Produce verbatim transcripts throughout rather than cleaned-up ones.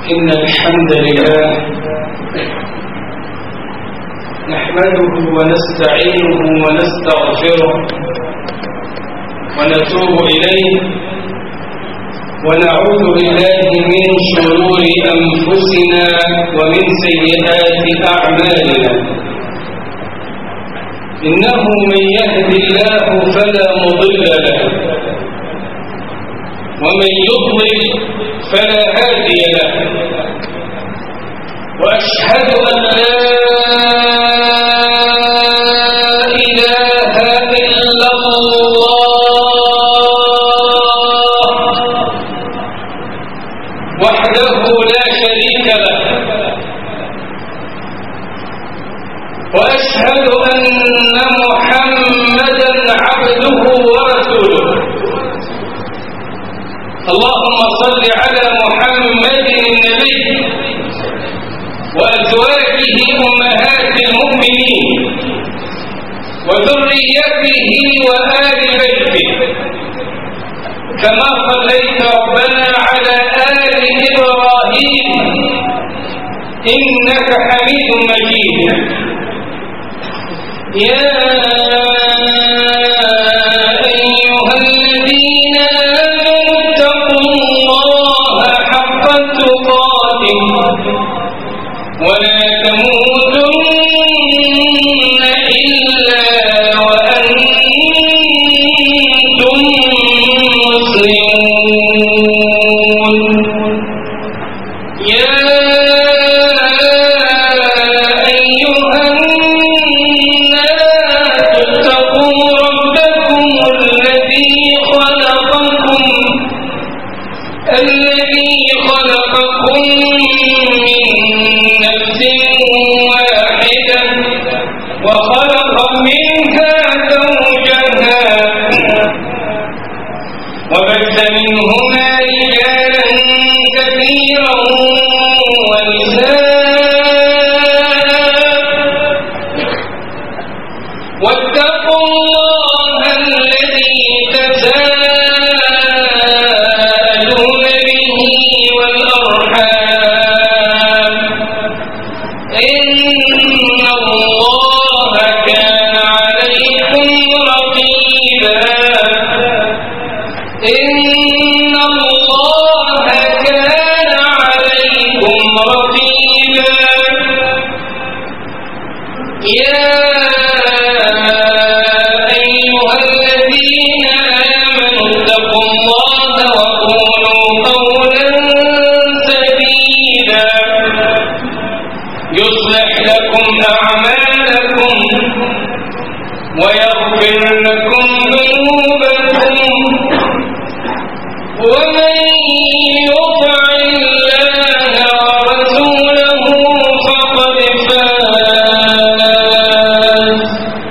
إن الحمد لله نحمده ونستعينه ونستغفره ونتوب إليه ونعوذ بالله من شرور أنفسنا ومن سيئات أعمالنا إنه من يهد الله فلا مضل له ومن يضلل فلا هادي له وأشهد أن لا إله إلا الله وحده لا شريك له وأشهد أن محمدا عبده ورسوله اللهم صل على محمد النبي وأزواجه أمهات المؤمنين وذريته وآل بيته كما صليت ربنا على آل إبراهيم إنك حميد مجيد يا أيها الذين آمنوا اتقوا الله حق تقاته ولا تموتن إلا وأنتم مسلمون يا أيها الناس اتقوا ربكم الذي خلقكم الذي خلقكم وخلق منها زوجها وبث منهما رجالا كثيرا ونساء واتقوا الله الذي تساءلون به والأرحام إن الله كان عليكم رقيبا إن الله كان عليكم رقيبا يا أيها الذين آمنوا اتقوا الله وقولوا قولا سديدا يصلح لكم أعمالكم ويغفر لكم ذنوبكم ومن يطع الله ورسوله فقد فاز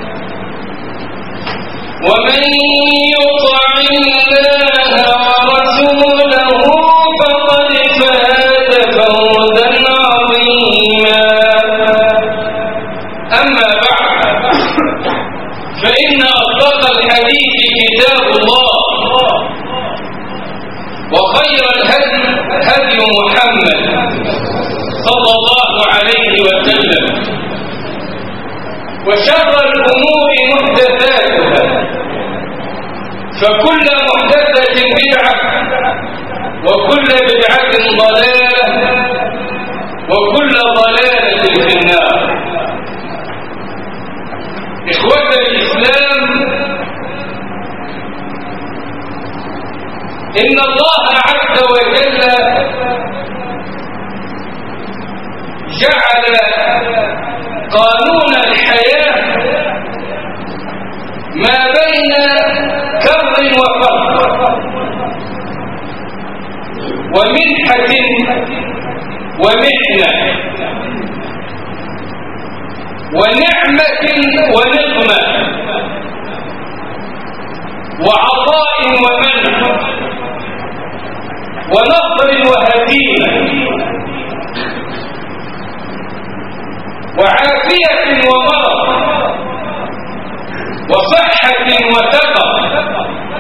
ومن يطع الله ورسوله فقد فاز فوزا عظيما أما بعد فإن أصدق الحديث كتاب الله وخير الهدي هدي محمد صلى الله عليه وسلم وشر الأمور محدثاتها فكل محدثة بدعة وكل بدعة ضلالة وكل ضلالة في النار إخوة الإسلام إن الله عز وجل جعل قانون الحياة ما بين كر وفر ومنحة ومحنة ونعمة ونقمة وعطاء ومنح ونصر وهزيمة وعافية ومرض وصحة وسقم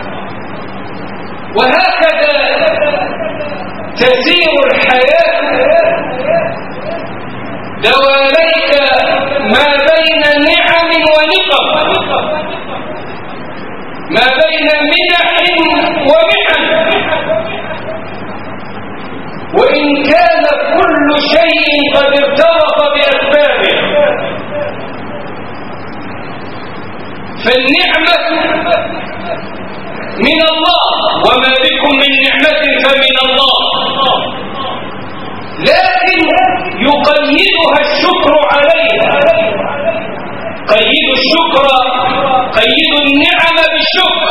وهكذا تسير الحياة دواليك ما بين نعم ونقم، ما بين منح ومحن، وإن كان كل شيء قد ارتبط بأسبابه، فالنعمة من الله، وما بكم من نعمة فمن الله، لكن يقيدها الشكر عليها. قيد الشكر، قيد النعم بالشكر.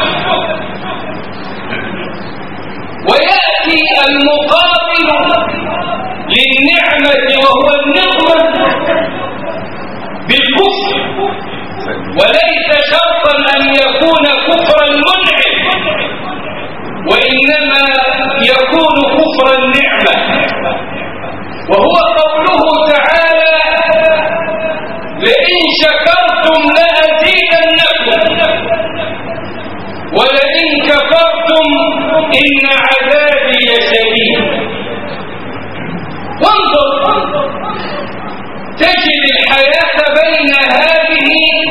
ويأتي المقابل للنعمة وهو النقمة بالكفر، وليس شرطا أن يكون كفر المنعم، وإنما يكون كفر النعمة، وهو قوله تعالى: لئن شكرتم لأزيدنكم ولئن كفرتم إن عذابي لشديد. وانظر، تجد الحياة بين هذه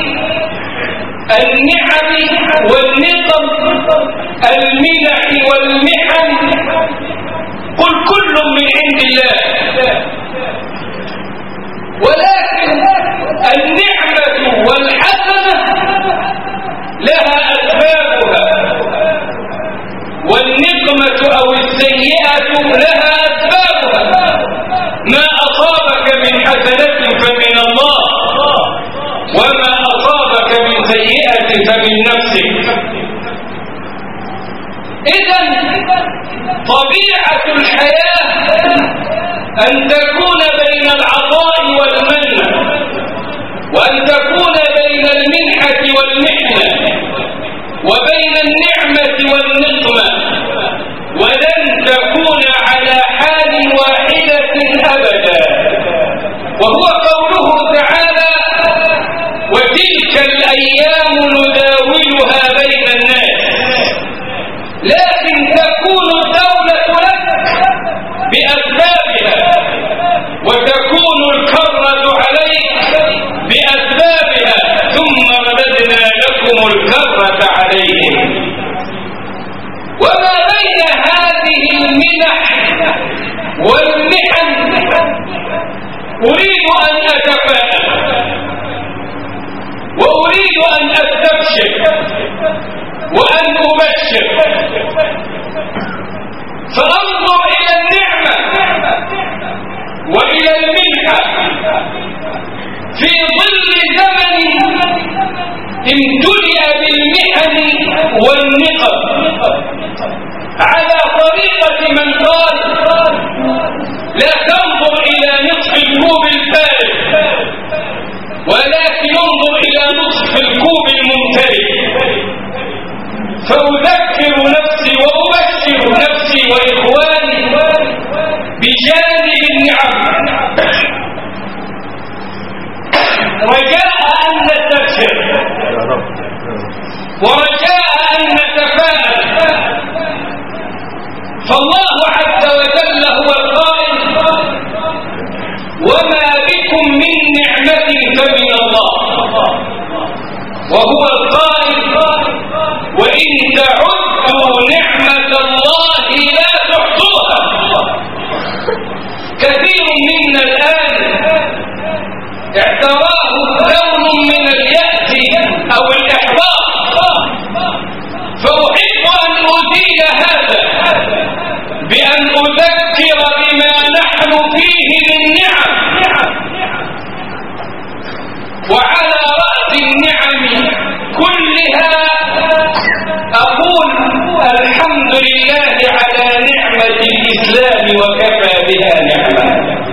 النعم والنقم، المنح والمحن، قل كل من عند الله، ولكن النعمة والحسنة لها أسبابها، والنقمة أو السيئة لها أسبابها. ما أصابك من حسنة فمن الله، وما أصابك من سيئة فمن نفسك. إذن طبيعة الحياة أن تكون بين العطاء والمنة، وأن تكون بين المنحة والمحنة، وبين النعمة والنقمة، ولن تكون على حال واحدة أبدا. وهو قوله تعالى: وتلك الأيام نداولها بين الناس. لكن تكون الدولة لك بأسبابها، وتكون الكرة عليك بأسبابها، ثم رددنا لكم الكرة عليهم. وما بين هذه المنح والمحن أريد أن أتفائل، وأريد أن أستبشر، وأن أبشر، فأنظر إلى النعمة وإلى المنحة في ظل زمن امتلئ بالمحن والنقم، على طريقة من قال: لا تنظر إلى نصف الكوب الفارغ، ولكن انظر إلى نصف الكوب الممتلئ. فأذكر نفسي وأبشر نفسي وإخواني بجانب النعم، رجاء أن نستبشر، ورجاء أن نتفائل. فالله عز وجل هو القائل: وما بكم من نعمة فمن الله، وهو القائل: وإن تعدوا نعمة الله لا تحصوها. كثير منا الآن اعتراه لون من اليأس أو الإحباط، فأحب أن أزيل هذا بأن أذكر بما نحن فيه من نعم. وعلى رأس النعم كلها أقول الحمد لله على نعمة الإسلام، وكفى بها نعمة.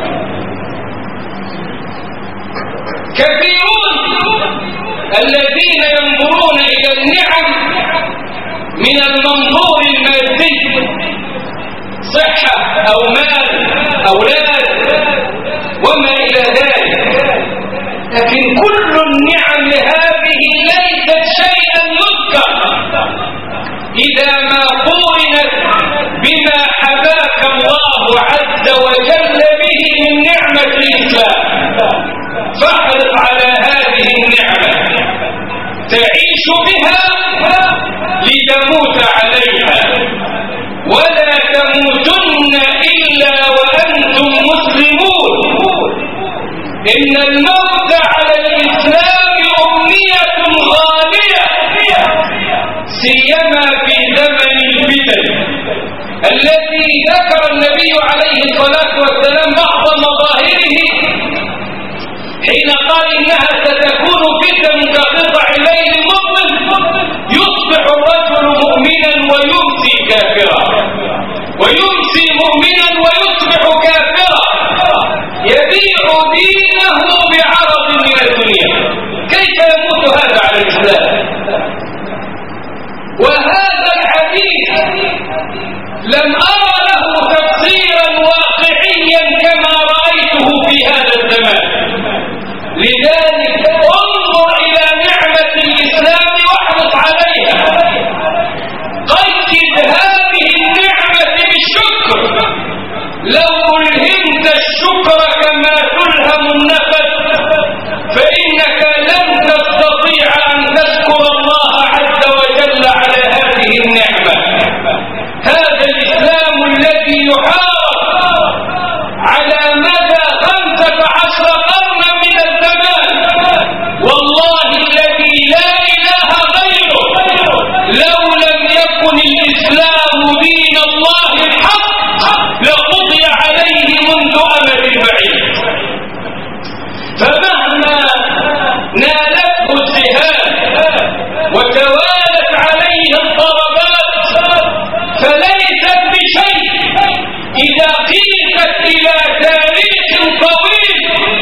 كثيرون الذين ينظرون إلى النعم من المنظور المادي، صحة أو مال، أولاد، وما إلى ذلك، لكن كل النعم هذه ليست شيئا يذكر إذا ما قورنت بما حباك الله عز وجل به من نعمة الإسلام. فاحرص على هذه النعمة تعيش بها لتموت عليها، ولا تموتن إلا وأنتم مسلمون. إن الموت على الإسلام أمنية غالية، سيما في زمن الفتن التي ذكر النبي عليه الصلاة والسلام بعض مظاهره حين قال إنها ستكون فتن كقطع الليل المظلم، يصبح الرجل مؤمنا ويمسي كافرا، ويمسي مؤمنا ويصبح كافرا، يبيع دينه بعرض من الدنيا. كيف يموت هذا على الإسلام؟ وهذا الحديث لم أرى له تفسيرا واقعيا كما رأيته في هذا الزمان. لذلك انظر إلى نعمة الإسلام واحرص عليها، قيد هذه النعمة بالشكر. لو ألهمت الشكر كما تلهم النفس فإنك لن تستطيع أن تشكر الله عز وجل على هذه النعمة. هذا الإسلام الذي يحارب على مدى خمسة عشر قرنا من الزمان، والله الذي لا إله غيره، لو لم يكن الإسلام دين الله الحق لقضي عليه منذ أمد بعيد. فمهما نالته السهام وتوالت عليه الضربات فليست بشيء إذا قيست إلى تاريخ طويل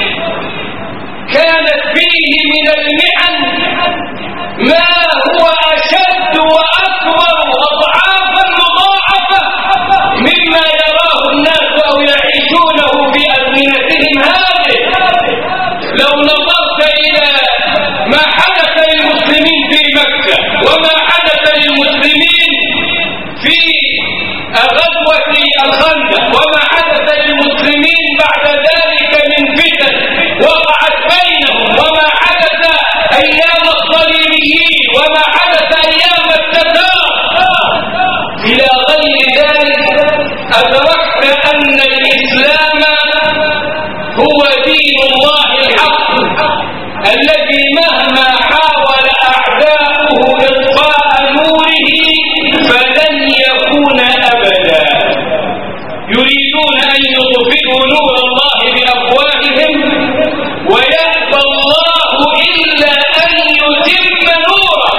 كانت فيه من المحن ما هو أشد وأكبر أضعافا مضاعفة مما يراه الناس أو يعيشونه في أزمنتهم هذه. لو نظرت إلى ما حدث للمسلمين في مكة وما حدث للمسلمين في غزوة الخندق وما حدث للمسلمين بعد ذلك من فتن وقعت بينهم، وما حدث أيام الصليبيين وما حدث أيام التتار إلى غير ذلك، أدركت أن الإسلام هو دين الله الحق الذي مهما حاول أعداؤه إطفاء نوره فلن يكون أبدا. يريدون أن يطفئوا نور الله بأفواههم ويأبى الله إلا أن يتم نوره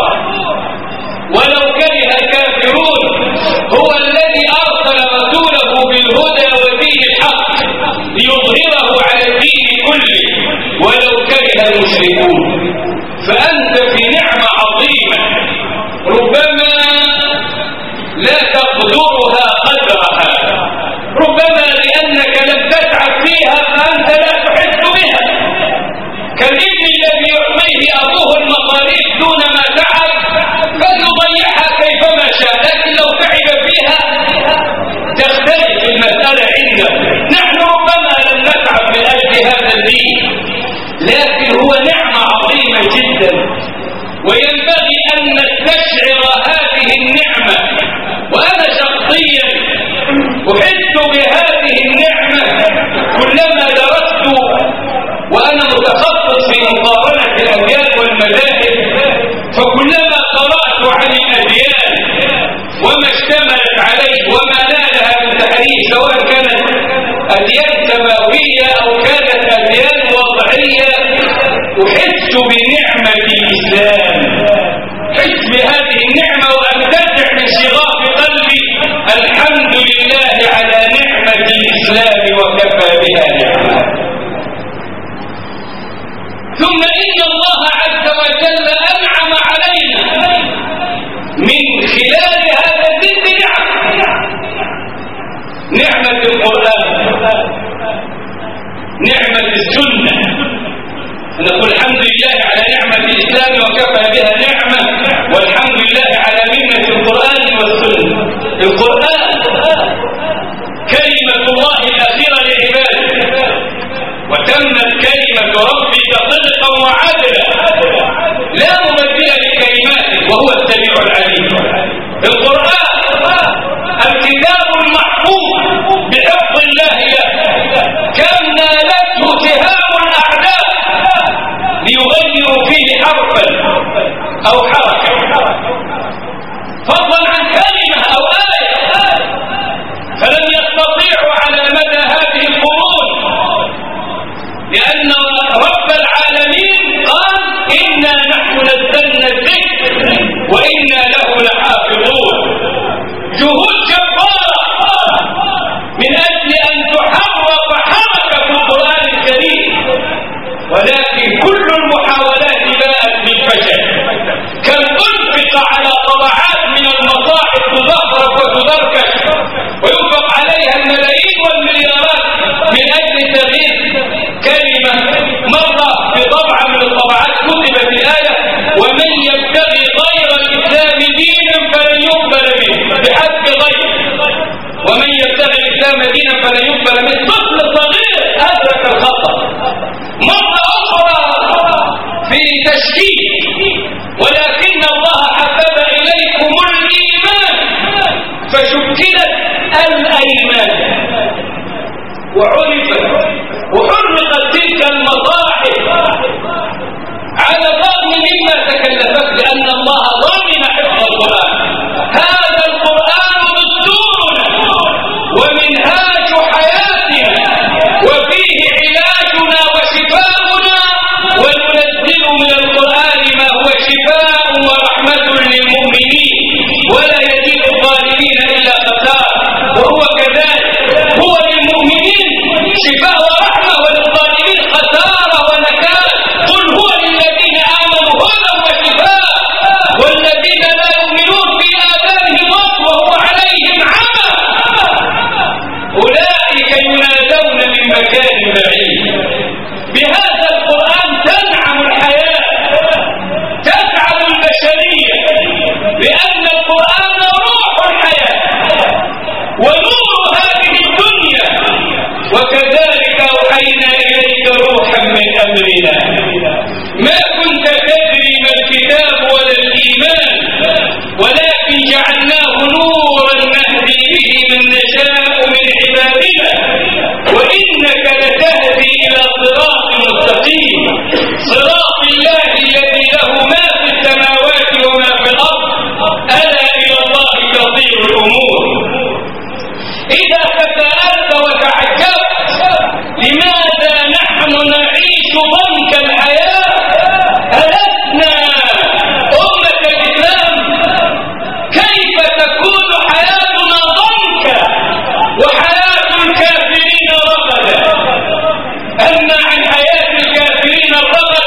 ولو كره الكافرون. هو الذي أرسل رسوله بالهدى ودين الحق ليظهره على الدين كله ولو كره المشركون. فأنت في نعمة عظيمة ربما لا تقدرها قدرها، ربما لأنك لم تتعب فيها فأنت لا تحس بها، كالابن الذي يعطيه أبوه المصاريف دون ما تعب فليضيعها كيفما شاء، لكن لو تعب فيها تختلف المسألة عنده. نحن ربما لم نتعب من أجل هذا الدين، لكن هو نعمة عظيمة جدا، وينبغي أن نستشعر هذه النعمة. وأنا شخصيا أحس بهذه النعمة كلما درست، وأنا متخصص في مقارنة الأديان والمذاهب، فكلما قرأت عن الأديان وما اشتملت عليه وما نالها من تحريف، سواء كانت أديان سماوية أو كانت أديان وضعية، أحس بنعمة الإسلام، أحس بهذه النعمة وأنتزع من شغاف قلبي الحمد لله على نعمة الإسلام وكفى بها نعمة. ثم إن الله عز وجل أنعم علينا من خلال هذا الذكر نعمة القرآن، نعمة السنة. نقول الحمد لله على نعمة الإسلام وكفى بها نعمة، والحمد لله على منة القرآن والسنة. القرآن كلمة الله الأخيرة لعباده، وتمت كلمة كلمة ربك صدقا وعدلا لا مبدل لكلماته وهو السميع العليم. القرآن الكتاب المحفوظ بحفظ الله له كم نالته سهام الأعداء ليغيروا فيه حرفا أو حركة فضلا عن كلمة أو آية، فلم يستطيعوا على مدى هذه القرون، لأن رب العالمين قال إنا نحن نزلنا الذكر وإنا له لحافظون. جهود جبارة من أجل أن تحرك حركة القرآن الكريم، ولكن كل المحاولات باءت بالفشل. كم أنفق على طبعات من المصاحف تزخرف وتدركش وينفق عليها الملايين والمليارات من أجل تغيير كلمة مرة في طبعة من الطبعات كتبت الآية ومن يبتغي غير الإسلام دينا فلن يقبل منه بحسب غير، ومن يبتغي الإسلام دينا فلن يقبل منه. طفل صغير أدرك الخطأ. مرة أخرى في تشكيل ولكن الله حبب إليكم الإيمان فشكلت الأيمان وعرفت وحرقت تلك المصاحف على الرغم مما تكلفت لأن الله ضمن حفظ القرآن. هذا القرآن دستورنا ومنهاج حياتنا وفيه علاجنا وشفاؤنا، وننزل من القرآن ما هو شفاء ورحمة للمؤمنين ولا يزيد الظالمين إلا خسارة. وهو كذلك، هو للمؤمنين شفاء ورحمة وللظالمين خسارة ونكال. قل هو للذين آمنوا هدى وشفاء والذين لا يؤمنون في آذانهم وقت وهو عليهم عمى أولئك ينادون من مكان بعيد. بهذا القرآن تنعم الحياة تسعد البشرية، لأن القرآن روح الحياة ونور هذه الدنيا. وكذلك أوحينا إليك روحا من أمرنا ما كنت تدري ما الكتاب ولا الإيمان ولكن جعلناه نورا نهدي به من نشاء من عبادنا وإنك لتهدي إلى صراط مستقيم، صراط الله الذي له ما في السماوات وما في الأرض، ألا إلى الله تصير الأمور. إذا تساءلت وتعجبت لماذا نحن نعيش ضنك الحياة، ألسنا أمة الإسلام؟ كيف تكون حياتنا ضنكا وحياة الكافرين رغدا؟ أما عن حياة الكافرين الرغد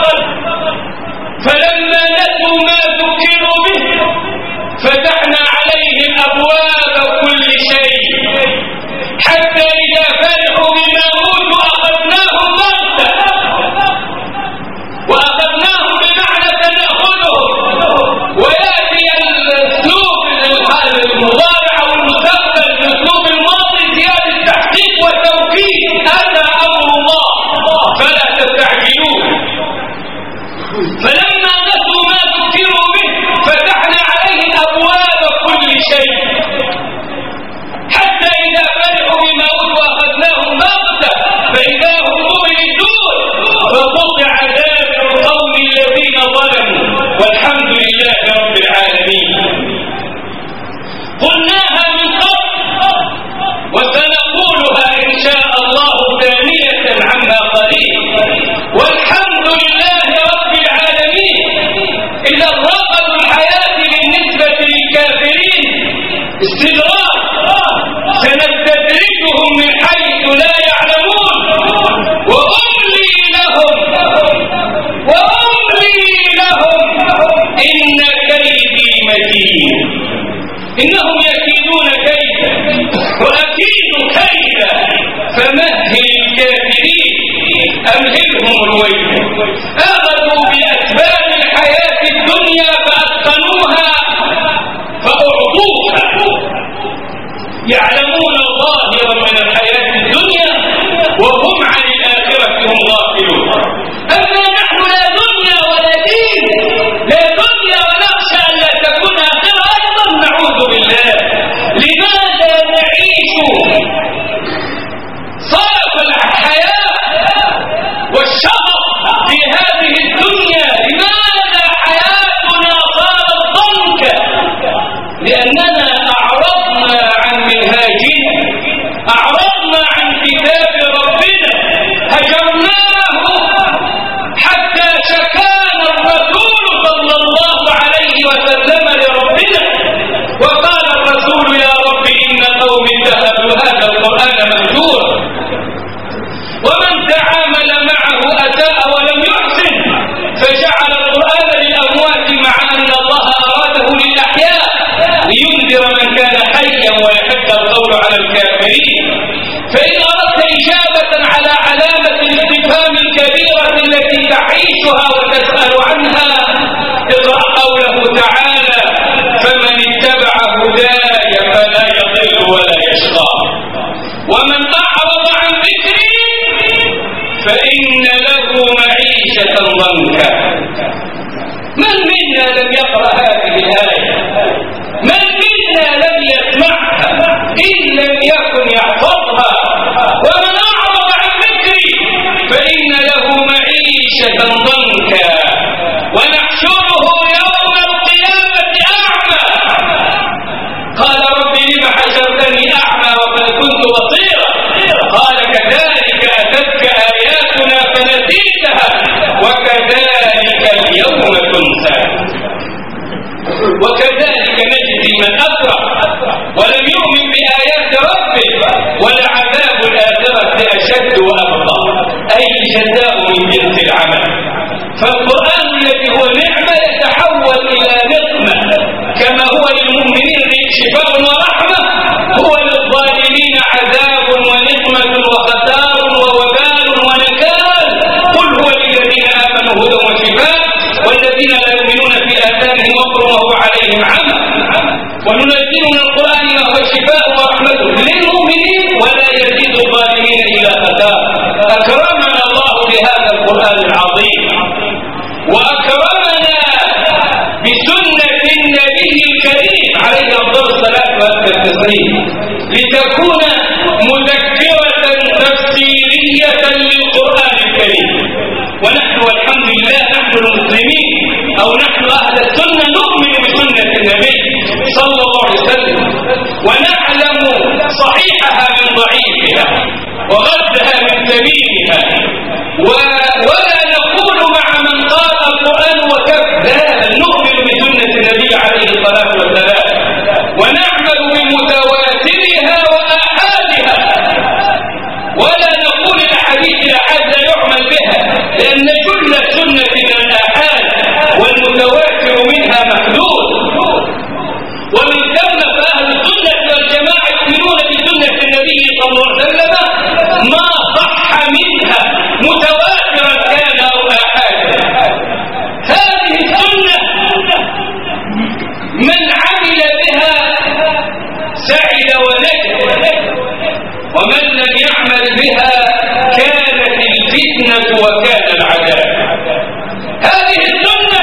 فلما نسوا ما ذكروا به فتحنا عليهم أبواب كل شيء حتى إذا فرحوا بما أوتوا أخذناهم بغتة، وأخذناهم بمعنى تناخذهم. ويأتي الأسلوب المضارع والمستقبل بأسلوب الماضي زيادة التحقيق والتوكيد. أتى أمر الله فلا تستعجلوه. فلما نسوا ما ذكروا به فتحنا عليهم أبواب كل شيء حتى إذا فرحوا بما أوتوا أخذناهم بغتة فإذا هم مبلسون فقطع دابر القوم الذين ظلموا والحمد لله رب العالمين. قلناها من قبل وسنقولها إن شاء الله ثانية عما قريب، والحمد لله رب العالمين. إذا رغد الحياة بالنسبة للكافرين استدراج، سنستدرجهم من حيث لا يعلمون فإن أردت إجابة على علامة الاستفهام الكبيرة التي تعيشها وتسأل عنها اقرأ قوله تعالى فمن اتبع هداي فلا يضل ولا يشقى ومن أعرض عن ذكري فإن له معيشة ضنكا. من منا لم يقرأ هذه الآية؟ من منا لم يسمعها إن لم يكن يحفظها؟ ومن أعرض عن ذكري فإن له معيشة ضنكا ونحشره يوم القيامة أعمى. قال رب لم حشرتني أعمى وقد كنت بصيرا قال كذلك أتتك آياتنا فنسيتها وكذلك اليوم تنسى. وكذلك نجزي من أسرف ولم يؤمن بآيات ربه ولعذاب الآخرة أشد وأبقى أي الجزاء من جنس العمل. فالقرآن الذي هو نعمة يتحول إلى نقمة كما هو للمؤمنين شفاء ورحمة هو للظالمين عذاب ونقمة وخسار ووبال ونكال. قل هو للذين آمنوا هدى وشفاء والذين لا يؤمنون في آذانهم وقر وهو عليهم عمى وننزل من القرآن ما هو شفاء ورحمة للمؤمنين ولا يزيد الظالمين إلا خسار. أكرمنا الله بهذا القرآن العظيم وأكرمنا بسنة النبي الكريم عليه أفضل الصلاة والتسليم لتكون مذكرة تفسيرية للقرآن الكريم. ونحن والحمد لله نحن المسلمين أو نحن أهل السنة نؤمن بسنة النبي صلى الله عليه وسلم ونعلم صحيحها من ضعيفها وغدها من سبيلها ولا نقول مع من قال القرآن وكذاب. نؤمن بسنة النبي عليه الصلاة والسلام ونعمل بمتواترها وآحادها ولا نقول الأحاديث الآحاد لا يعمل بها لأن كل سنة من الآحاد والمتواتر منها محدود. ومن ثم فأهل السنة والجماعة يؤمنون بسنة النبي صلى الله عليه وسلم ما صح منها متواترا كان أو آحادا. هذه السنة من عمل بها سعد ونجد ومن لم يعمل بها كانت الفتنة وكان العذاب. هذه السنة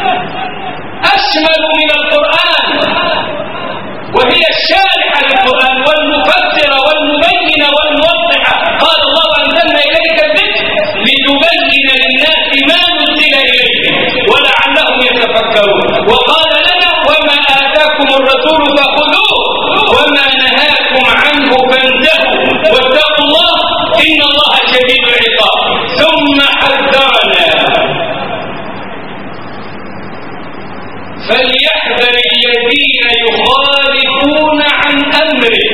أشمل من القرآن وهي الشارحة للقرآن والمفسرة والمبينة والموضحة. قال الله أنزلنا إليك الذكر لتبين للناس ما نزل إليهم ولعلهم يتفكرون. وقال لنا وما آتاكم الرسول فخذوه وما نهاكم عنه فانتهوا واتقوا الله إن الله شديد العقاب. ثم حذرنا فليحذر الذين يخالفون عن أمره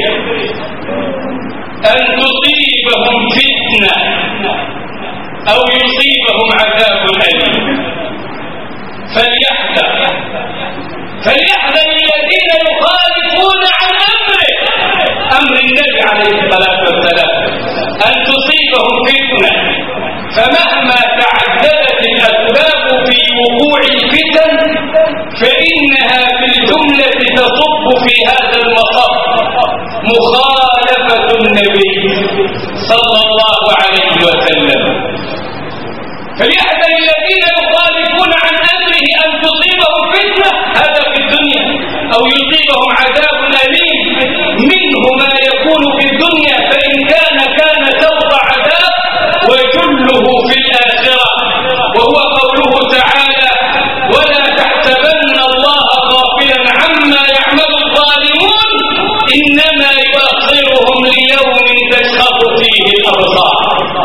أن تصيبهم فتنة أو يصيبهم عذاب أليم. فليحذر فليحذر الذين يخالفون عن أمره أمر النبي عليه الصلاة والسلام أن تصيبهم فتنة. فمهما تعددت الأسباب في وقوع الفتن فإنها في الجملة تصب في هذا المصب مخالفة النبي صلى الله عليه وسلم. فليحذر الذين يخالفون عن أمره أن تصيبهم فتنة هذا في الدنيا أو يصيبهم عذاب أليم منه ما يكون في الدنيا فإن كان كان سوط عذاب وجله في الآخرة وهو قوله تعالى ولا تحسبن الله غافلا عما يعمل الظالمون إنما يؤخرهم ليوم تشخص فيه الأبصار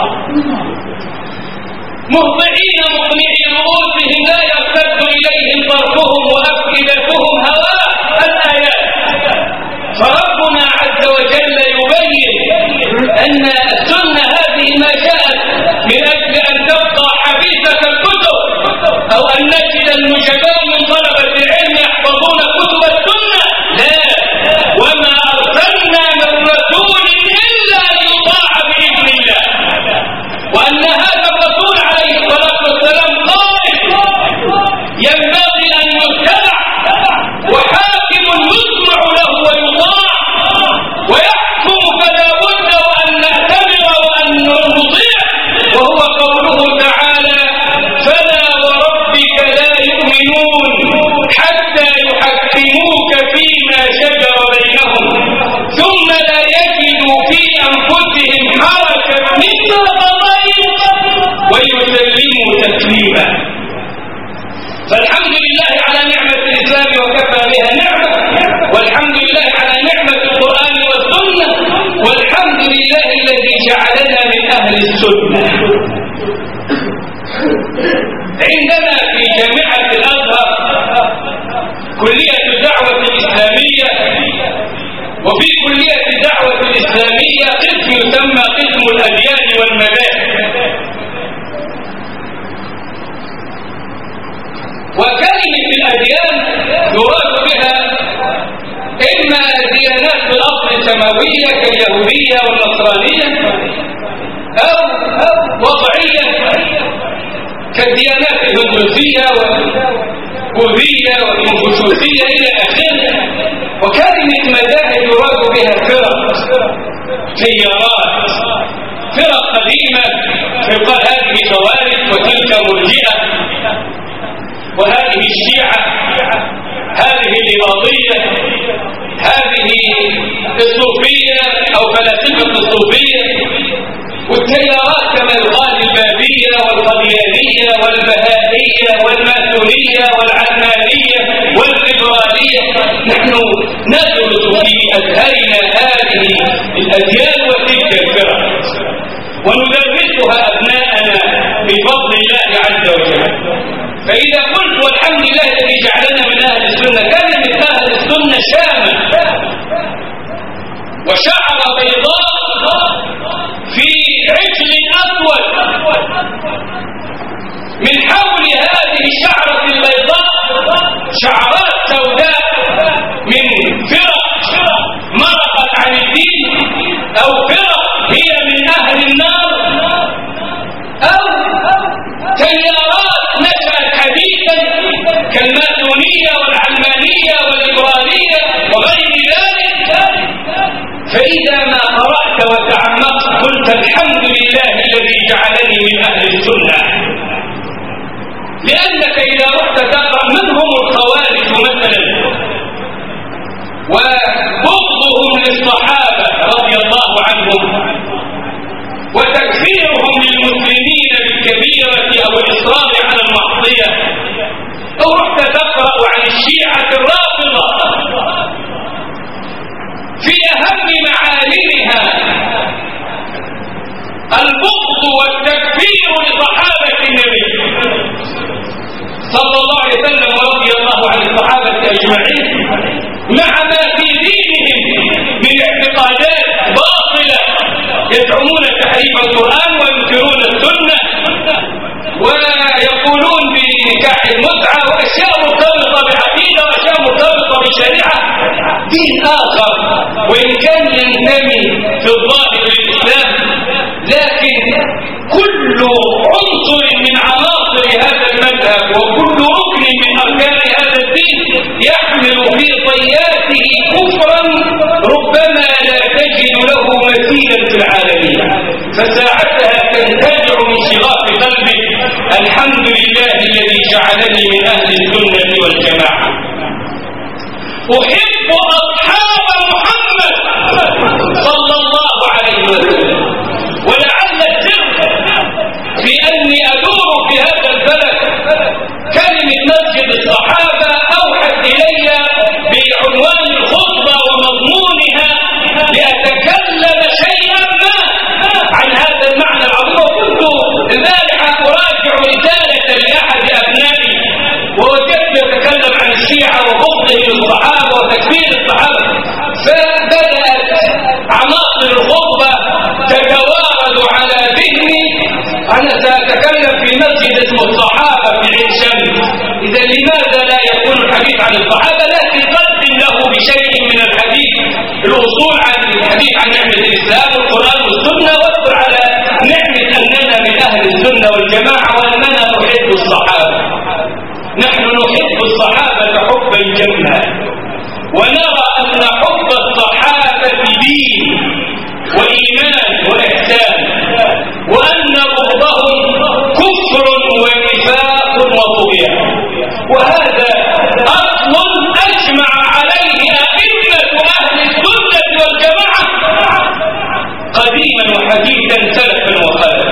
مهطعين مقنعي رؤوسهم لا يرتد إليهم طرفهم وأفئدتهم هواء. الآيات. فربنا عز وجل يبين أن السنة هذه ما جاءت من أجل أن تبقى حبيسة الكتب أو أن نجد النجباء من طلبة العلم يحفظون كتب السنة. لا، وما أرسلنا من رسول إلا ليطاع جعلنا من أهل السنة. عندنا في جامعة الأزهر كلية الدعوة الإسلامية، وفي كلية الدعوة الإسلامية قسم يسمى قسم الأديان والمذاهب. وكلمة الأديان يراد بها إما ديانات بالأصل السماوية كاليهودية والنصرانية، أو وضعية كالديانات الهندوسية والبوذية والكونفوشيوسية إلى آخره. وكلمة مذاهب يراد بها فرق، تيارات، فرق قديمة يقال هذه خوارج وتلك مرجئة وهذه الشيعة، هذه الإباضية، هذه الصوفية أو فلاسفة الصوفية، والتيارات كما يقال البابية والقديانية والبهائية والماسونية والعلمانية والليبرالية. نحن ندرس في أزهرنا هذه الأديان وتلك الفرق وندرسها أبناءنا بفضل الله عز وجل. فإذا قلت والحمد لله الذي جعلنا من أهل السنة، كلمة أهل السنة شامل وشعر بيضاء في عجل أسود، من حول هذه الشعرة البيضاء شعرات سوداء من فرق مرقت عن الدين، أو فرق هي من أهل النار، أو تيارات نشأت حديثا كالماسونية والعلمانية والليبرالية وغير ذلك. فإذا ما قرأت وتعمقت قلت الحمد لله الذي جعلني من أهل السنة. لأنك إذا رحت تقرأ من هم الخوارج مثلا وبغضهم للصحابة رضي الله عنهم وتكفيرهم للمسلمين بالكبيرة أو الإصرار على المعصية، أو رحت تقرأ عن الشيعة الرافضة في أهم معالمها البغض والتكفير لصحابة النبي صلى الله عليه وسلم ورضي الله عن الصحابة أجمعين، مع ما في دينهم من اعتقادات باطلة يزعمون تحريف القرآن وينكرون السنة ويقولون بنكاح المتعة وأشياء مرتبطة بعقيدة وأشياء مرتبطة بشريعة. دين آخر وإن كان ينتمي في الظاهر للإسلام، لكن كل عنصر من عناصر هذا المذهب وكل ركن من أركان هذا الدين يحمل في طياته كفرا ربما لا تجد له مثيلا في العالمين. فساعتها تنتزع من شغاف قلبك الحمد لله الذي جعلني من أهل السنة والجماعة. أحب أصحاب محمد صلى الله عليه وسلم، ولعل السر في أني أدور في هذا البلد كلمة مسجد الصحابة أوحت إلي بعنوان الخطبة ومضمونها لأتكلم شيئا ما عن هذا المعنى العظيم. وكنت البارحة أراجع رسالة لأحد أبنائي ووجدت يتكلم عن الشيعة وبغضه للصحابة وتكفير الصحابة، فبدأت عناصر الخطبة تتوارد على ذهني. أنا سأتكلم في مسجد اسمه الصحابة في عين شمس، إذا لماذا لا يكون الحديث عن الصحابة؟ لكن قدم له بشيء من الحديث، الوصول عن الحديث عن نعمة الإسلام والقرآن والسنة، واذكر على نعمة أننا من أهل السنة والجماعة وأننا نحب الصحابة. نحن نحب الصحابة حبا جما، ونرى أن حب الصحابة دين وإيمان وإحسان، وأن بغضهم كفر ونفاق وطغيان. وهذا أصل أجمع عليه أئمة أهل السنة والجماعة قديما وحديثا سلفا وخلفا.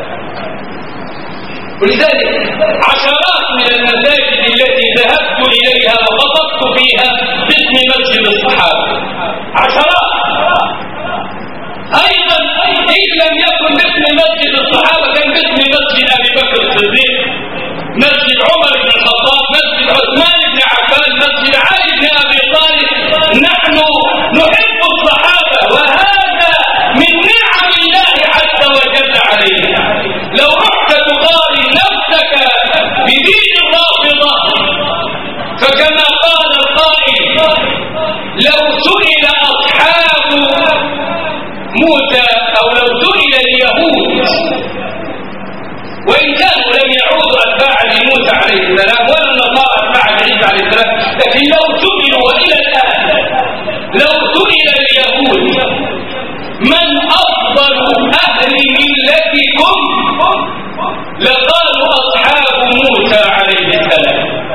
ولذلك عشرات من المساجد التي ذهبت إليها وخطبت فيها باسم مسجد الصحابة، عشرات أيضا إن لم يكن باسم مسجد الصحابة كان باسم مسجد أبي بكر الصديق، مسجد عمر بن الخطاب، مسجد عثمان بن عفان، مسجد علي بن أبي طالب. نحن نحب الصحابة وهذا من نعم الله عز وجل علينا. لو رحت تقارن نفسك بدين الرافضة فكما قال القائل لو سئل أصحاب موسى أو لو سئل اليهود، وإن كانوا لم يعودوا أتباع لموسى عليه السلام ولا النصارى أتباع لعيسى عليه السلام، لكن لو سئلوا وإلى الآن لو سئل اليهود من أفضل أهل ملتكم لقالوا أصحاب موسى عليه السلام.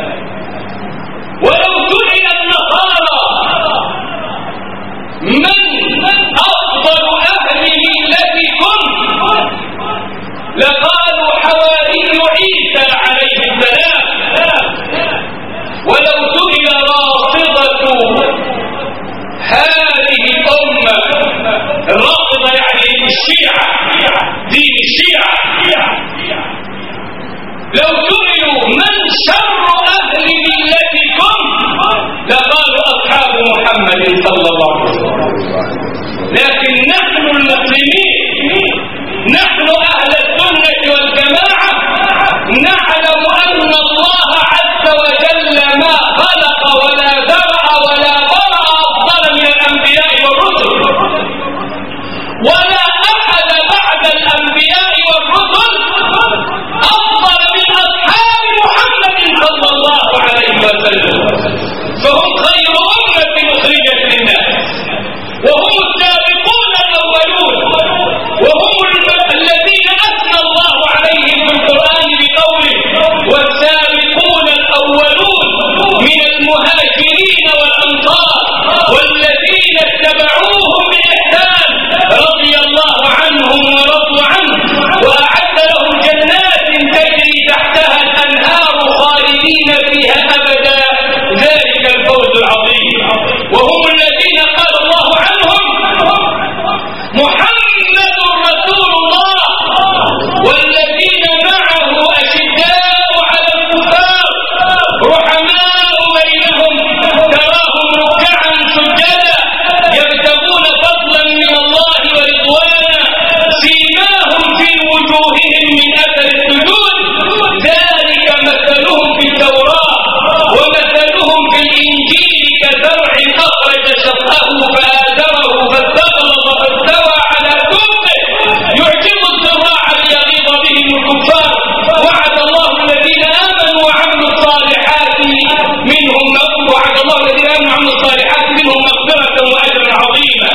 ولو سئل النصارى من أفضل أهل ملتكم لقالوا حواري عيسى عليه السلام. ولو سئل رافضة هذه الأمة، الرافضة يعني الشيعة، دين الشيعة، لو سئلوا من شر أهل ملتكم لقالوا أصحاب محمد صلى الله عليه وسلم. لكن نحن المسلمين، نحن أهل السنة والجماعة، نعلم أن الله عز وجل ما خلق ولا ذرأ ولا برأ أفضل من الأنبياء والرسل، ولا أحد بعد الأنبياء والرسل أفضل من أصحاب محمد صلى الله عليه وسلم. فهم خير أمة أخرجت للناس، وهم السابقون الأولون، وهم الذين أثنى الله عليهم في القرآن بقوله والسابقون الأولون من المهاجرين والأنصار والذين اتبعوهم بإحسان رضي الله عنهم ورضوا عنه وأعد لهم جنات تجري تحتها الأنهار خالدين فيها أبدا، ذلك الفوز العظيم. وهم الذين قال الله عنهم محمد رسول الله والذين معه أشداء على الكفار رحماء بينهم تراهم ركعا سجدا يبتغون فضلا من الله ورضوانا سيماهم في وجوههم من أثر السجود ذلك مثلهم في التوراة ومثلهم في الإنجيل كزرع أخرج شطأه فآزره فاستغلظ فاستوى على سوقه يعجب الزراع ليغيظ بهم الكفار وعد الله الذين آمنوا وعملوا الصالحات منهم وعد الله الذين آمنوا وعملوا الصالحات منهم مغفرة وأجرا عظيما.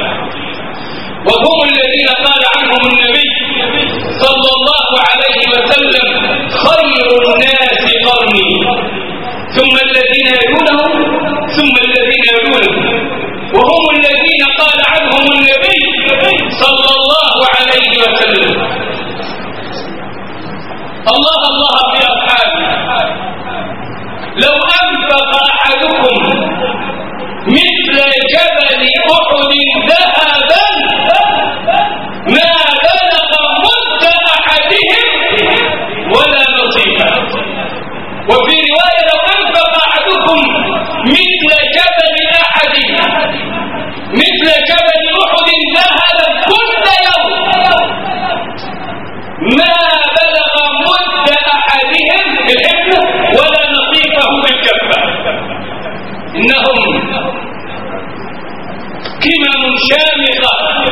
وهم الذين قال عنهم النبي صلى الله عليه وسلم خير الناس قرني ثم الذين يلونهم ثم الذين يلونهم. وهم الذين قال عنهم النبي صلى الله عليه وسلم الله الله في أصحابه لو أنفق أحدكم مثل جبل أحد ذهبا ما بلغ مد أحدهم ولا نصيبا. وفي رواية لو أنفق أحدكم مثل جبل أحد مثل جبل أحد ذهبا كل يوم ما بلغ مد أحدهم بالحكمة ولا نصيبه بالكفة. إنهم كمم شامخة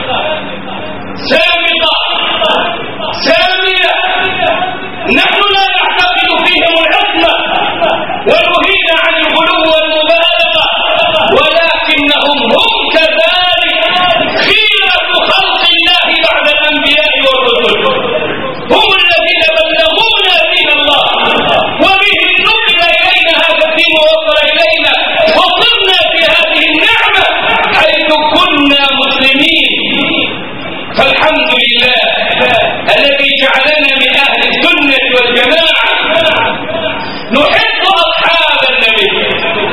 سامقة سامية، نحن لا نعتقد فيهم العصمة ونهينا عن الغلو والمبالغة، ولكنهم هم كذلك خيرة خلق الله بعد الأنبياء والرسل. هم الذين بلغونا دين الله وبهم نقل إلينا هذا الدين ووصل إلينا وصرنا في هذه النعمة حيث كنا مسلمين. فالحمد لله الذي جعلنا من أهل السنة والجماعة نحب أصحاب النبي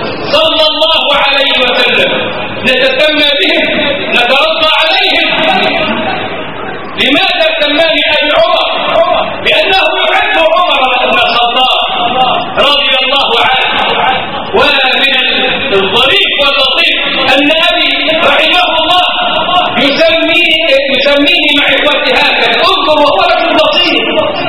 صلى الله عليه وسلم، نتسمى بهم، نترضى عليهم،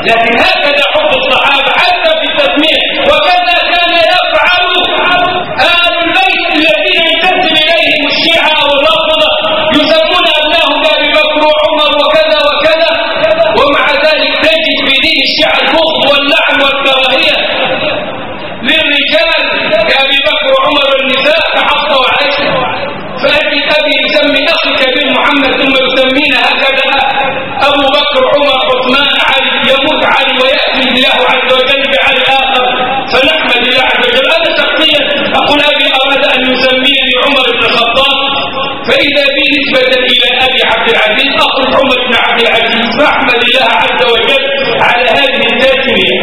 لكن هكذا حب الصحابة حتى في التسمية، وكذا كان يفعل آل البيت الذين ينتسب إليهم الشيعة أو الرافضة، يسمون أبنائهم بأبي بكر وعمر وكذا وكذا، ومع ذلك تجد في دين الشيعة البغض واللعن والكراهية للرجال كأبي بكر وعمر، والنساء كحفصة وعائشة. فأجد أبي يسمي أخي كبير محمد ثم يسمينا هكذا أبو بكر عمر عثمان علي، يموت علي ويأتي الله عز وجل بعلي الآخر، فنحمد الله عز وجل. أنا شخصيا أقول أبي أراد أن يسميني عمر بن الخطاب، فإذا بي نسبة إلى أبي عبد العزيز أخرج عمر بن عبد العزيز، فأحمد الله عز وجل على هذه التسمية.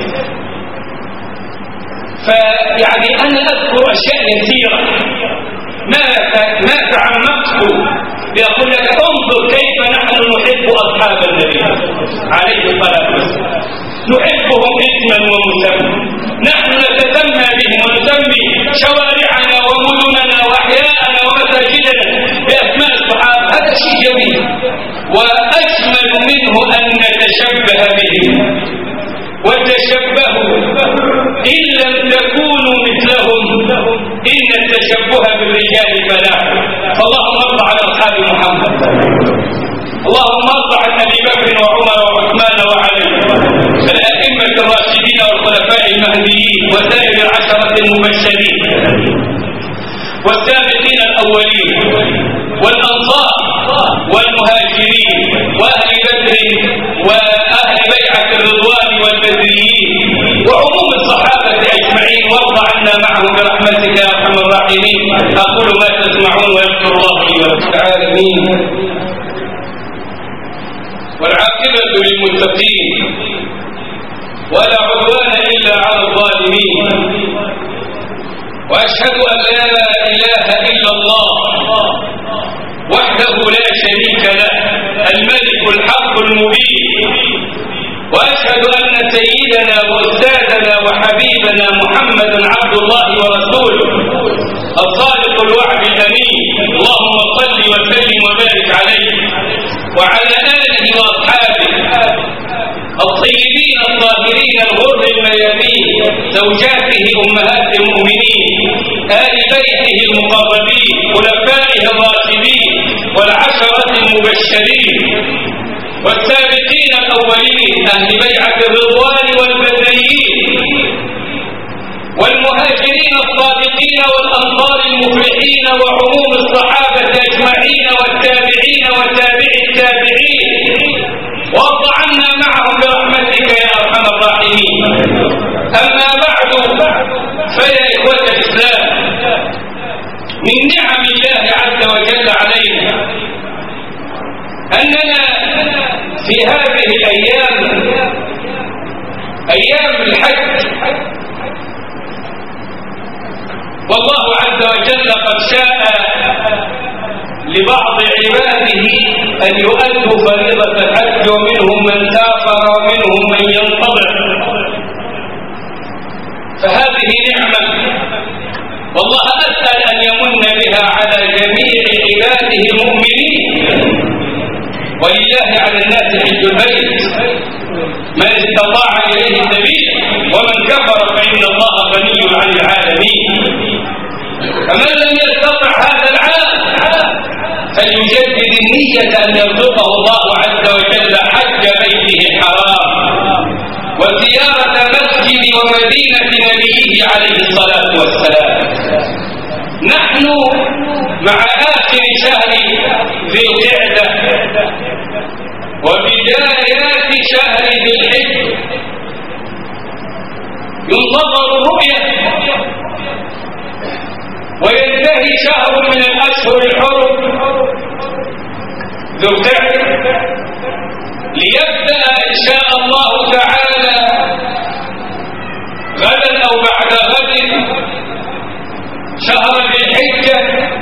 فيعني أنا أذكر أشياء يسيرة ما ما تعمقت يقول لك انظر كيف نحن نحب أصحاب النبي عليه الصلاة والسلام، نحبهم اسما ومسمى، نحن نتسمى بهم ونسمي شوارعنا ومدننا وأحياءنا ومساجدنا بأسماء الصحابة. هذا شيء جميل، وأجمل منه أن نتشبه بهم. وتشبهوا إن لم تكونوا مثلهم إن التشبه بالرجال فلاح. فاللهم ارض على أصحاب محمد، اللهم ارض عن أبي بكر وعمر وعثمان وعلي الأئمة الراشدين والخلفاء المهديين وسائر العشرة المبشرين والسابقين الأولين والأنصار والمهاجرين وأهل بدر وأهل بيعة الرضوان والبدريين وعموم الصحابة أجمعين، وارض عنا معهم برحمتك يا أرحم الراحمين. أقول ما تسمعون ويغفر الله لي ولكم. العالمين والعاقبة للمتقين ولا عدوان إلا على الظالمين، وأشهد أن لا إله إلا الله وحده لا شريك له الملك الحق المبين، وأشهد أن سيدنا وأستاذنا وحبيبنا محمدا عبد الله ورسوله الصادق الوعد الأمين. اللهم صل وسلم وبارك عليه وعلى آله وأصحابه الطيبين الطاهرين الغر الميامين، زوجاته أمهات المؤمنين، آل بيته المقربين، خلفائه الراشدين والعشرة المبشرين والسابقين الأولين، أهل بيعة الرضوان والبدريين والمهاجرين الصادقين والأنصار المفلحين وعموم الصحابة أجمعين والتابعين وتابع التابعين، وارض عنا معهم برحمتك يا أرحم الراحمين. أما بعد، فيا إخوة الإسلام، من نعم الله عز وجل علينا أننا في هذه الأيام أيام الحج، والله عز وجل قد شاء لبعض عباده أن يؤدوا فريضة الحج، ومنهم من سافر ومنهم من ينتظر، فهذه نعمة، والله أسأل أن يمن بها على جميع عباده المؤمنين. ولله على الناس حج البيت من استطاع إليه السبيل ومن كفر فإن الله غني عن العالمين. فمن لم يستطع هذا العام فليجدد النية أن يرزقه الله عز وجل حج بيته الحرام وزيارة مسجد ومدينة نبيه عليه الصلاة والسلام. نحن مع آخر شهر ذي القعدة وبدايات شهر ذي الحجة، ينتظر الرؤية وينتهي شهر من الأشهر الحرم ذو القعدة، ليبدأ إن شاء الله تعالى غدا أو بعد غد شهر ذي الحجة،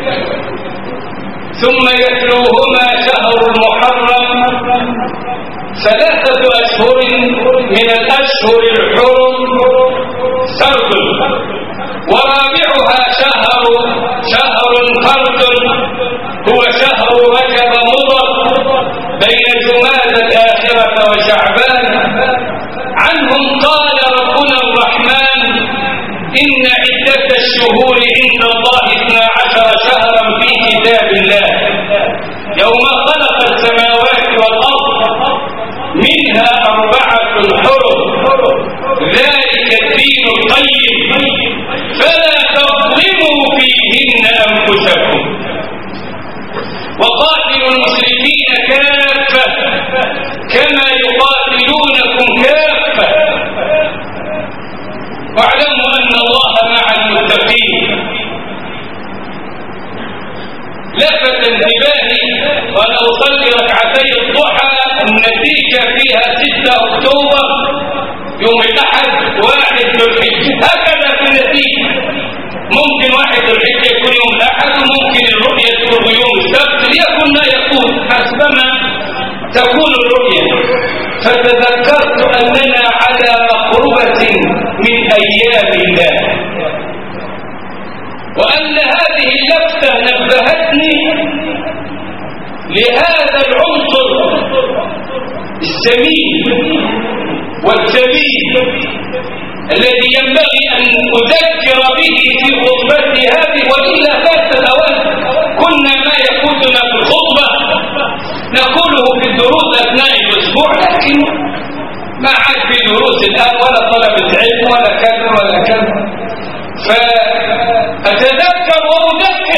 ثم يتلوهما شهر المحرم، ثلاثة أشهر من الأشهر الحرم سرد، ورابعها شهر شهر فرد هو شهر رجب مضر بين جمادى الآخرة وشعبان، لهم قال ربنا الرحمن إن عدة الشهور عند الله اثنا عشر شهرا في كتاب الله يوم خلق السماوات والأرض منها أربعة حرم ذلك الدين القيم فلا تظلموا فيهن أنفسكم وقاتلوا المشركين كافة كما يقاتلونكم كافة واعلموا أن الله مع المتقين. لفت انتباهي وأنا أصلي ركعتي الضحى النتيجة فيها ستة أكتوبر يوم الأحد واحد ذو الحجة، هكذا في النتيجة ممكن واحد ذو الحجة يكون يوم الأحد وممكن الرؤية تكون يوم السبت، ليكن ما يكون حسبما تكون الرؤية. فتذكرت أننا على مقربة من أيام الله، وأن هذه اللفتة نبهتني لهذا العنصر السمين والثمين الذي ينبغي أن أذكر به في خطبتي هذه، وإلا فات الأوان. كنا ما يفوتنا في الخطبة نقوله في الدروس أثناء الأسبوع، لكن ما عاد في دروس الآن ولا طلبة علم ولا كذا ولا كذا. فأتذكر وأذكر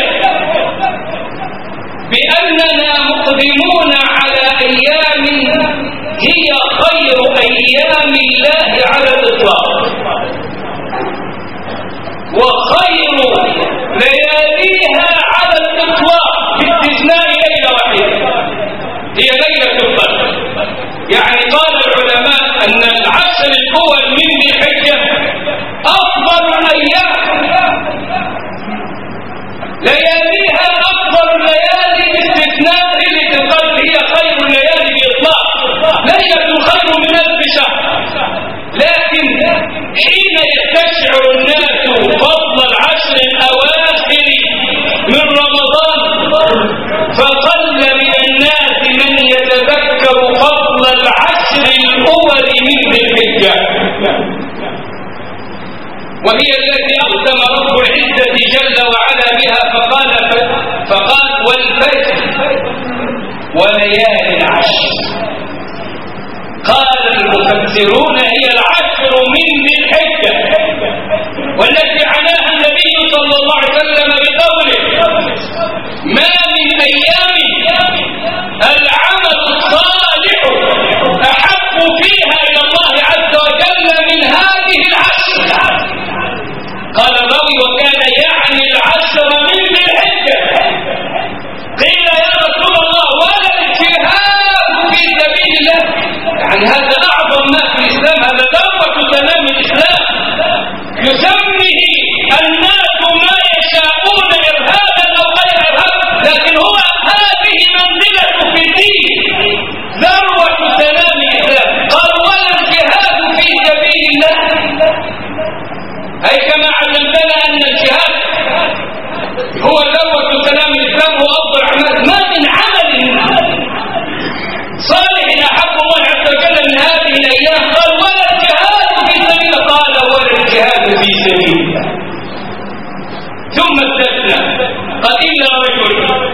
بأننا مقدمون على أيام هي خير أيام الله على الإطلاق، وخير لياليها على الإطلاق باستثناء ليلة واحدة هي ليلة القدر. يعني قال العلماء أن العشر الأول من ذي الحجة أفضل الأيام، لياليها أفضل الليالي باستثناء ليلة القدر هي خير الليالي بإطلاق. ليلة خير من ألف شهر، لكن حين يستشعر الناس فضل العشر الأواخر من رمضان فقل من الناس من يتذكر فضل العشر الأول من ذي الحجة، وهي التي أقسم رب العزة جل وعلا بها فقال فقال والفجر وليالي العشر. قال المفسرون هي العشر من ذي الحجة، والتي عناها النبي صلى الله عليه وسلم بقوله ما من أيام العمل الصالح أحب فيها إلى الله عز وجل من هذه العشر. قال الراوي وكان يعني العشر من ذي الحجة. قيل يا رسول الله ولا الجهاد في سبيل الله؟ يعني هذا أعظم ما في الإسلام، هذا ذروة تمام الإسلام، يسميه الناس ما يشاءون إرهابا أو غير إرهاب، لكن هو هذه منزلة في الدين، ذروة تمام الإسلام. قال ولا الجهاد في سبيل الله، أي كما علمتنا أن الجهاد هو ذروة تمام الإسلام وأفضل أعمال. ما من عمل صالح أحب الله عز وجل من هذه الأيام. قال ولا الجهاد في سبيل الله، قال ولا الجهاد في سبيل الله. ثم استثنى قال إلا رجل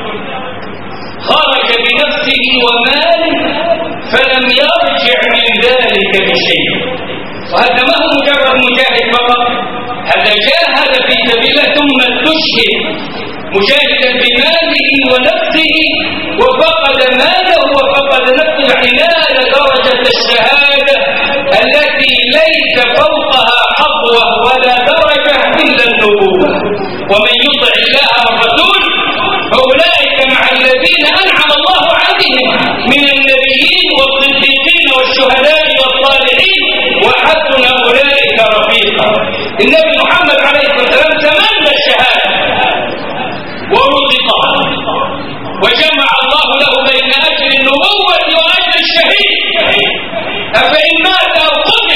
خرج بنفسه وماله فلم يرجع من ذلك بشيء. وهذا ما هو مجرد مجاهد فقط، هذا جاهد في سبيل ثم استشهد مجاهدا بماله ونفسه وفقد ماله وفقد نفسه حنال درجة الشهادة التي ليس فوقها حظوة ولا درجة إلا النبوة. ومن يطع الله والرسول فأولئك مع الذين أنعم الله عليهم من النبيين والصديقين والشهداء والصالحين وحسن أولئك رفيقا. النبي محمد عليه الصلاة والسلام تمنى الشهادة ورزقها، وجمع الله له بين أجر النبوة وأجر الشهيد. أفإن مات أو قتل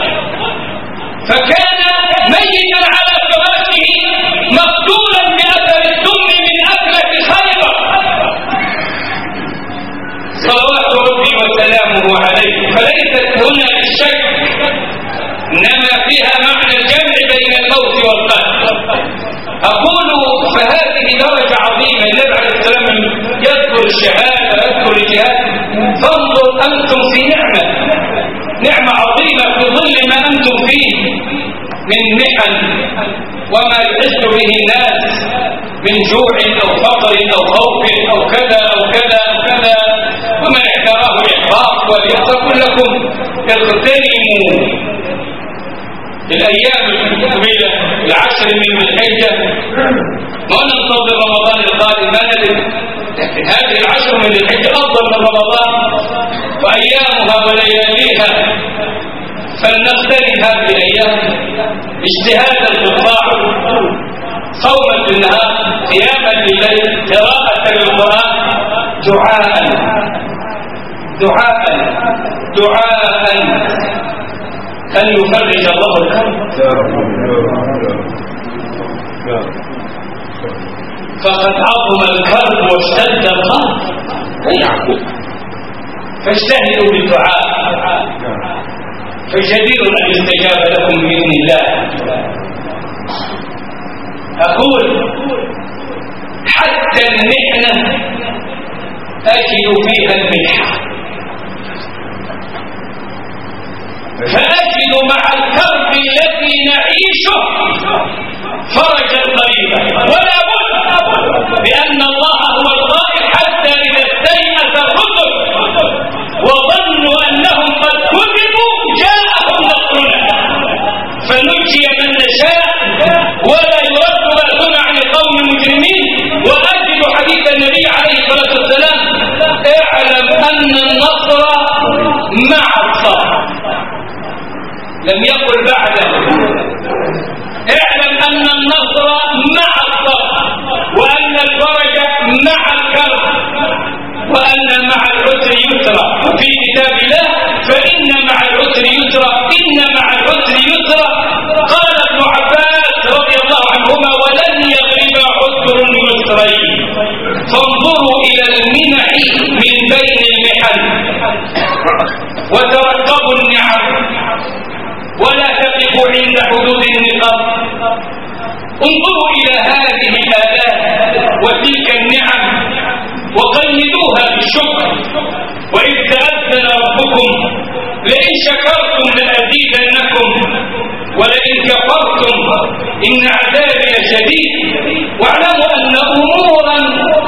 فكان ميتا على فراشه مقتولا بأثر السم من أكلة خيبر صلوات ربي وسلامه عليه. فليست هنا الشك إنما فيها معنى الجمع بين الموت والقتل. أقول فهذه درجة عظيمة. النبي عليه السلام يذكر الشهادة ويذكر الجهاد. فانظر أنتم في نعمة نعمة عظيمة في ظل ما أنتم فيه من محن وما يحس به الناس من جوع أو فقر أو خوف أو كذا أو كذا أو كذا، ومن اعتراه الإحباط وليقول لكم اغتنموا الأيام المقبلة العشر من الحجة، ما ننتظر رمضان القادم ما ندري، لكن هذه العشر من الحجة أفضل من رمضان وأيامها ولياليها، فلنغتنم هذه الأيام اجتهادا في الطاعة، صوما في النهار، قياما بالليل، قراءة للقرآن، دعاء دعاء دعاء أن يفرج الله الكرب. فقد عظم الكرب واشتد الخوف فيعقوب، فاجتهدوا بالدعاء فجدير أن يستجاب لكم بإذن الله. أقول حتى المحنة أجد فيها الملحة، فأجد مع الكرب الذي نعيشه فرجا قريبا، ولا بد بأن الله هو القائل حتى إذا استيأس الرسل وظنوا أنهم قد كذبوا جاءهم نصرنا فنجي من نشاء ولا يرد بأسنا عن القوم المجرمين. وأجد حديث النبي عليه الصلاة والسلام اعلم أن النصر مع الصبر، لم يقل بعده، اعلم أن النصر مع الصبر وأن الفرج مع الكرب وأن مع العسر يسرا في كتاب الله، فإن مع العسر يسرا إن مع العسر يسرا. قال ابن عباس رضي الله عنهما ولن يغلب عسر يسرين. فانظروا إلى المنع من بين المحن وترقبوا النعم ولا تقفوا عند حدود النقاب. انظروا إلى هذه الآلات وتلك النعم وقيدوها بالشكر. وإذ تأذن ربكم لئن شكرتم لأزيدنكم ولئن كفرتم إن عذابي لشديد. واعلموا أن أمورا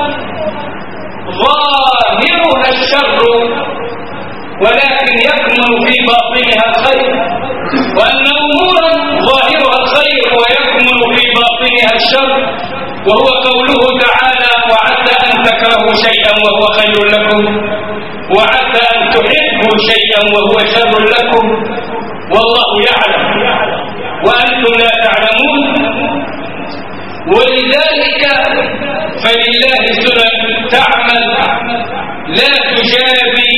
ظاهرها الشر ولكن يكمن في باطنها خير، وأن أمورا ظاهرها الخير ويكمن في باطنها الشر، وهو قوله تعالى وعسى أن تكرهوا شيئا وهو خير لكم وعسى أن تحبوا شيئا وهو شر لكم والله يعلم وأنتم لا تعلمون. ولذلك فلله سنن تعمل لا تجابي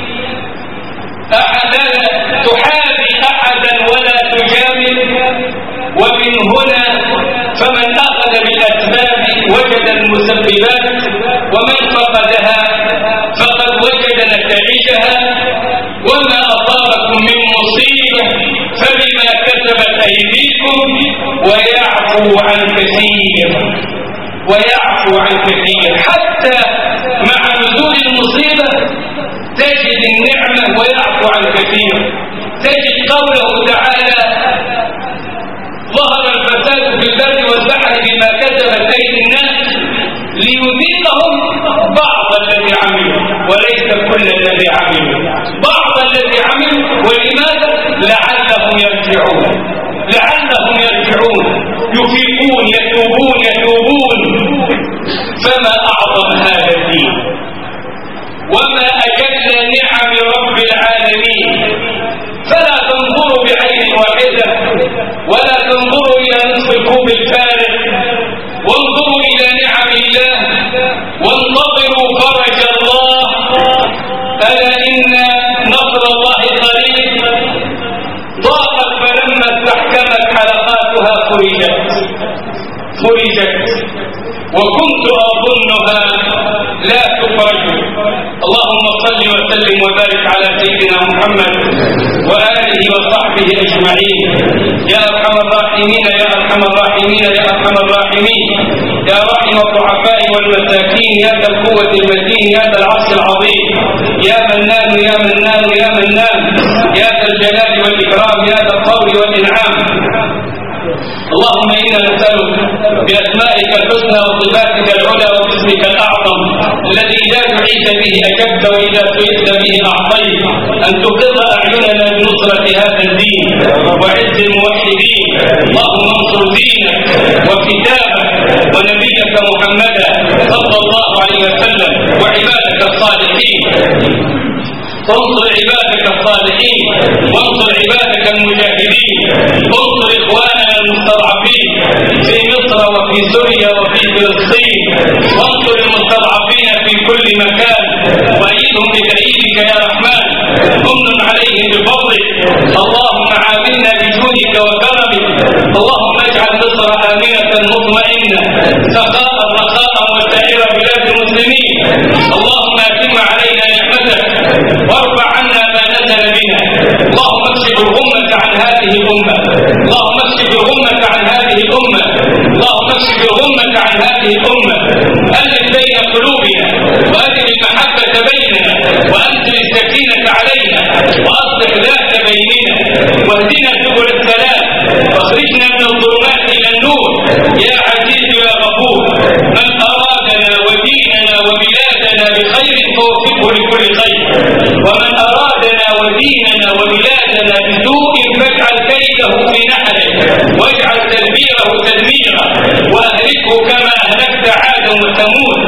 أحدا تحابي أحدا ولا تجامل. ومن هنا فمن أخذ بالأسباب وجد المسببات، ومن فقدها فقد وجد نتائجها. وما أصابكم من مصيبة فبما كسبت أيديكم ويعفو عن كثير ويعفو عن كثير. حتى مع نزول المصيبة تجد النعمة ويعفو عن كثير. تجد قوله تعالى ظهر الفساد في البر والبحر بما كسبت أيدي الناس ليذيقهم بعض الذي عملوا وليس كل الذي عملوا، بعض الذي عملوا. ولماذا؟ لعلهم يرجعون لعلهم يرجعون يفيقون يتوبون يتوبون. فما أعظم هذا الدين وما أجل نعم رب العالمين. فلا تنظروا بعين واحدة ولا تنظروا إلى نصف الكوب الفارغ، وانظروا إلى نعم الله وانتظروا فرج الله. ألا إن نصر الله قريب. ضاقت فلما استحكمت حلقاتها فرجت فرجت وكنت أظنها لا تفرج. اللهم صل وسلم وبارك على سيدنا محمد. وآله وصحبه أجمعين. يا أرحم الراحمين يا أرحم الراحمين يا أرحم الراحمين، يا راحم الضعفاء والمساكين، يا ذا القوة المتين، يا ذا العرش العظيم، يا منان يا منان يا منان، يا ذا الجلال والإكرام، يا ذا القول والإنعام. اللهم إنا نسألك بأسمائك الحسنى وصفاتك العلى وباسمك الأعظم الذي إذا دعيت به أجبت وإذا سئلت به أعطيت، أن تقر أعيننا بنصرة هذا الدين وعز الموحدين. اللهم انصر دينك وكتابك ونبيك محمدا صلى الله عليه وسلم وعبادك الصالحين. انصر عبادك الصالحين وانصر عبادك المجاهدين. انصر إخواننا المستضعفين في مصر وفي سوريا وفي فلسطين، وانصر المستضعفين في كل مكان وأيدهم بتأييدك يا رحمن. امن عليهم بفضلك. اللهم عاملنا بجودك وكرمك. اللهم اجعل مصر آمنة مطمئنة سخاء رخاء وسائر بلاد المسلمين. اللهم اتم علينا نعمتك وارفع عنا ما نزل بنا. اللهم اكشف الغمة عن هذه الأمة. اللهم اكشف الغمة عن هذه الأمة. اللهم اكشف الغمة عن هذه الأمة. ألف بين قلوبنا وأدم المحبة بيننا وأنزل السكينة علينا وأصلح ذات بيننا واهدنا سبل السلام واخرجنا من الظلمات إلى النور يا عزيز يا غفور. من أرادنا وديننا وبلادنا بخير فوفقه لكل خير، ومن أرادنا وديننا وبلادنا بسوء فاجعل كيده في نحره واجعل تدبيره تدميرا وأهلكه كما أهلكت عادا وثمود.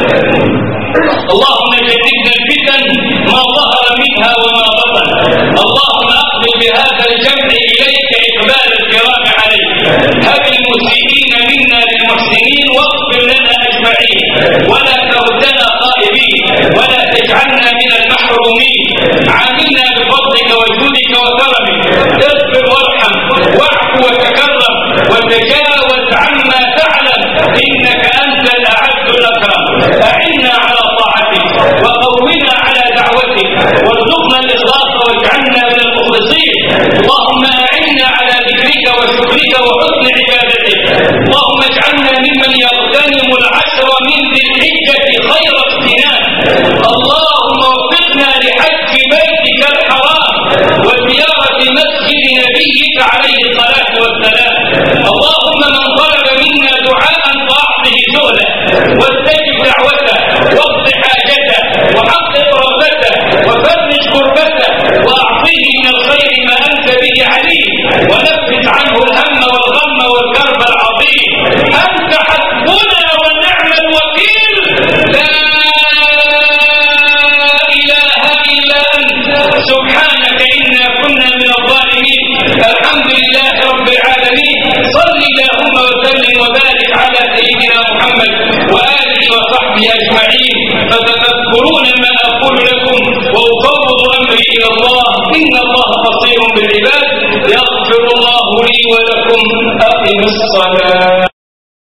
اللهم جنبنا الفتن ما ظهر منها وما بطن. اللهم أقبل بهذا الجمع إليك إقبال الكرام عليك. هب المسيئين منا للمحسنين واغفر لنا أجمعين، ولا تردنا خائبين، ولا تجعلنا من المحرومين. عاملنا بفضلك وجودك وكرمك. اغفر وارحم واعف وتكرم وتجاوز عما تعلم، إنك أنت الأعز الأكرم. أعنا على طاعتك وقونا على دعوتك وارزقنا الإخلاص واجعلنا من المخلصين. اللهم أعنا على ذكرك وشكرك وحسن عبادتك. اللهم اجعلنا ممن يغتنم العشر من ذي الحجة خير اغتنام. اللهم وفقنا لحج بيتك الحرام وزيارة مسجد نبيك عليه الصلاة والسلام. اللهم من طلب منا دعاء فأعطه سؤله واستجب دعوته واقض حاجته وحقق رغبته وفرج كربته وأعطيه من الخير ما أنت به عليم، ونفس عنه الهم والغم والكرب العظيم. أنت حسبنا ونعم الوكيل. لا إله إلا أنت سبحانك إنا كنا من الظالمين. الحمد لله رب العالمين. صل اللهم وسلم وبارك على سيدنا محمد وآله وصحبه أجمعين. فتذكرون ما أقول لكم وأفوض أمري إلى الله، إن الله بصير بالعباد. يغفر الله لي ولكم. أقم الصلاة.